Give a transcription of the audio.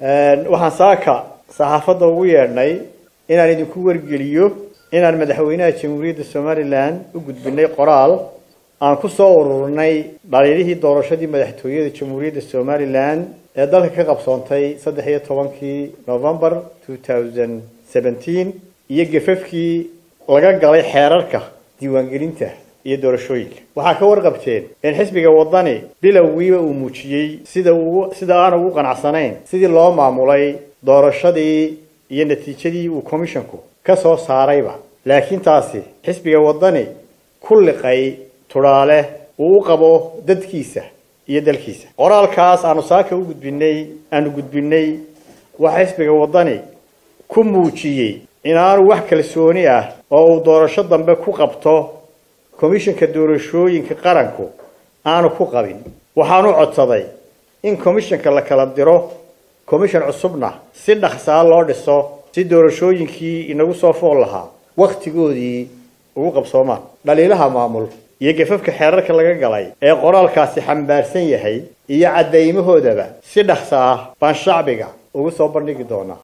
waxaan saaka saxaafadda ugu yeedhnay inaan idinku wargeliyo inaan madaxweynaha Jamhuuriyadda Somaliland u gudbinay qoraal aan ku soo ururnay dhaliilihii doorashadii madaxtooyada Jamhuuriyadda Somaliland ee dalka ka qabsoontay 13 November 2017 iyo gafafkii laga galay xeerarka diiwaangelinta iyo doorashooyinka. waxaa ka warqabteen in xisbiga wadani bilowgiiba uu muujiyay sida aan ugu qanacsanayn sidii loo maamulay doorashadii iyo natiijadii uu commissionku ka soo saarayba, laakiin taasi xisbiga wadani ku liqay turaale uu qabo dadkiisa iyo dalkiisa. qoraalkaas aanu saaka u gudbinay waxa xisbiga wadani ku muujiyay in aanu wax kalsooni ah oo uu doorasho dambe ku qabto komishanka doorashooyinka qaranku aanu ku qabin. waxaanu codsaday in komishanka la kala diro komishan cusubna si dhaqso loo dhiso si doorashooyinkii inagu soo fool lahaa waqtigoodii ugu qabsoomaan. dhaliilaha maamul iyo gafafka xeerarka laga galay ee qoraalkaasi xambaarsan yahay iyo cadeymahoodaba si dhaqso ah baan shacbiga ugu soo bandhigi doonaa.